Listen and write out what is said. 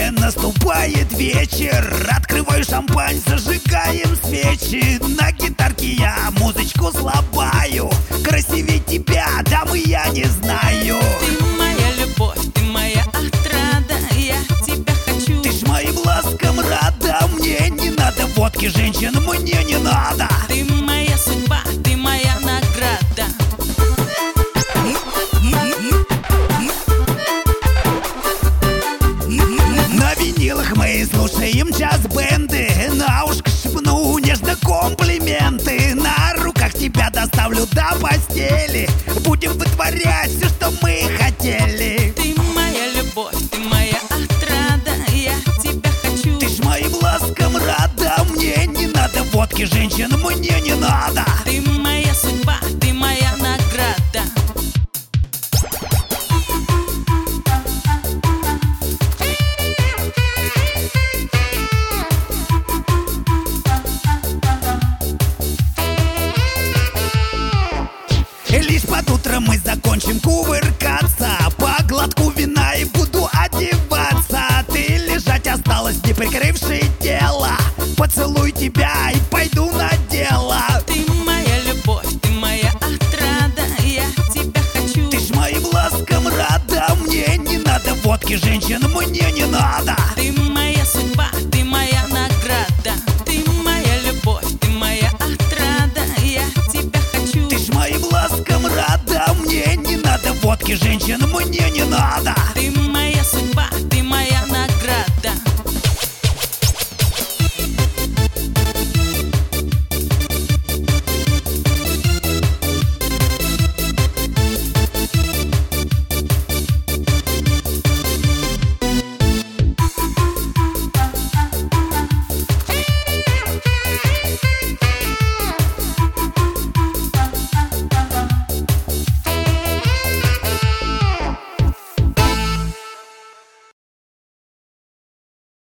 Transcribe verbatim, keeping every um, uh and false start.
уже наступает вечер. Открываю шампань, зажигаем свечи. На гитарке я музычку слабаю. Красивее тебя, дамы, я не знаю. Ты моя любовь, ты моя отрада, я тебя хочу. Ты ж моим ласкам рада, мне не надо водки, женщин мне не надо. Ты моя судьба, ты моя награда. На винилах мы слушаем джаз-бенды. На ушко шепну нежно комплименты. На руках тебя доставлю до постели. Будем вытворять все, что мы хотели. Ты моя любовь, ты моя отрада, я тебя хочу. Ты ж моим ласкам рада, мне не надо водки, женщин мне не надо. Ты моя судьба, ты моя награда. Лишь под утро мы закончим кувыркаться. По глотку вина и буду одеваться. Ты лежать осталась, не прикрывши тело. Поцелуй тебя и пойду на дело. Ты моя любовь, ты моя отрада, я тебя хочу. Ты ж моим ласкам рада, мне не надо водки, женщин мне не надо. Ты моя судьба, ты моя награда. Ты моя любовь, ты моя отрада, я тебя хочу. Ты ж моим ласкам рада, мне не надо водки, женщин мне не надо.